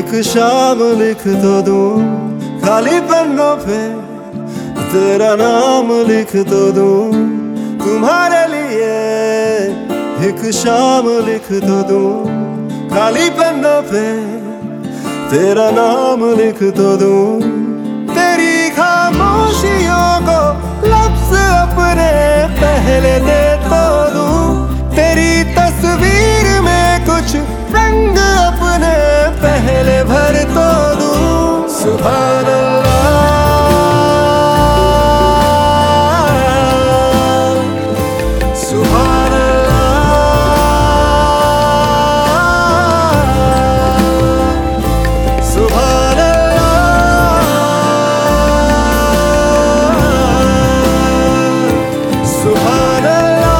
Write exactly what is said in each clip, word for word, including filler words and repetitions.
एक शाम लिख तो दूं खाली पन्नों पे, तेरा नाम लिख तो दूं तुम्हारे लिए। एक शाम लिख तो दूं खाली पन्नों पे, तेरा नाम लिख तो दूं। तेरी खामोशियों को लफ्ज़ अपने पहले दे तो दूं, तेरी तस्वीर में कुछ रंग अपने पहले भर तो दूं। सुभान अल्लाह, सुभान अल्लाह, सुभान अल्लाह, सुभान अल्लाह।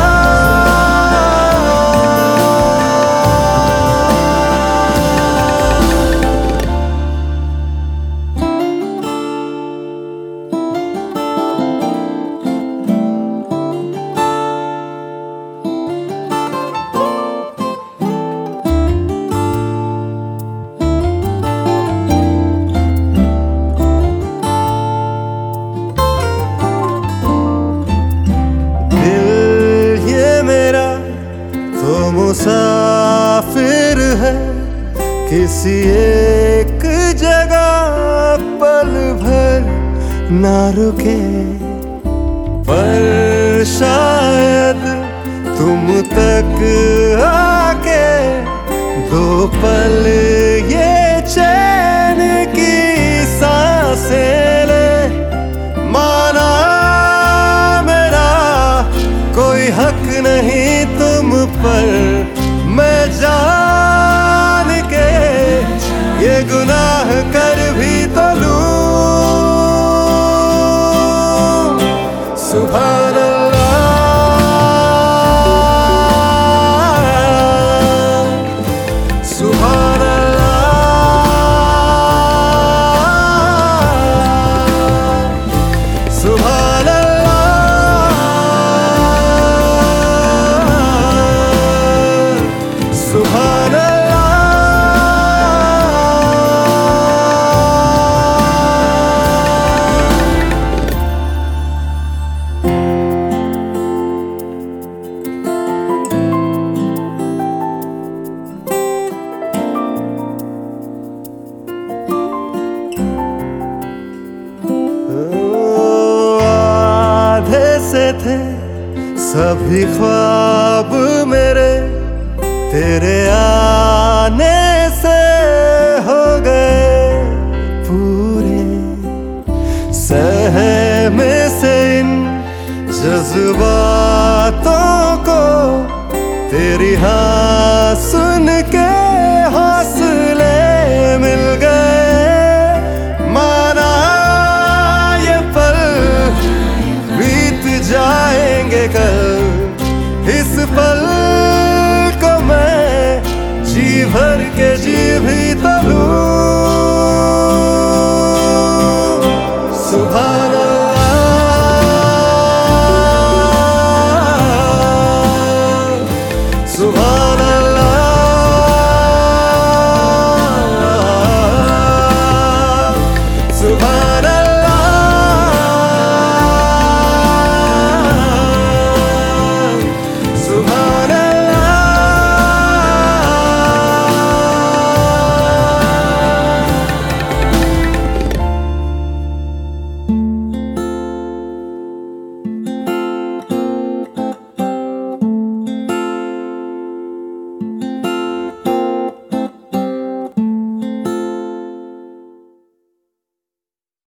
मुसाफिर है किसी एक जगह पल भर ना रुके, पर शायद तुम तक आके दो पल ये चैन की सांसें ले। माना मेरा कोई हक नहीं तुम पर, मैं जान के ये गुनाह कर भी तो लूं। सुभान अल्लाह, सुभान अल्लाह, सुभान अल्लाह, सुभान अल्लाह। आधे से थे सभी ख्वाब मेरे, तेरे आने से हो गए पूरे। सहमे से इन जज्बातों को तेरी हाँ सुन के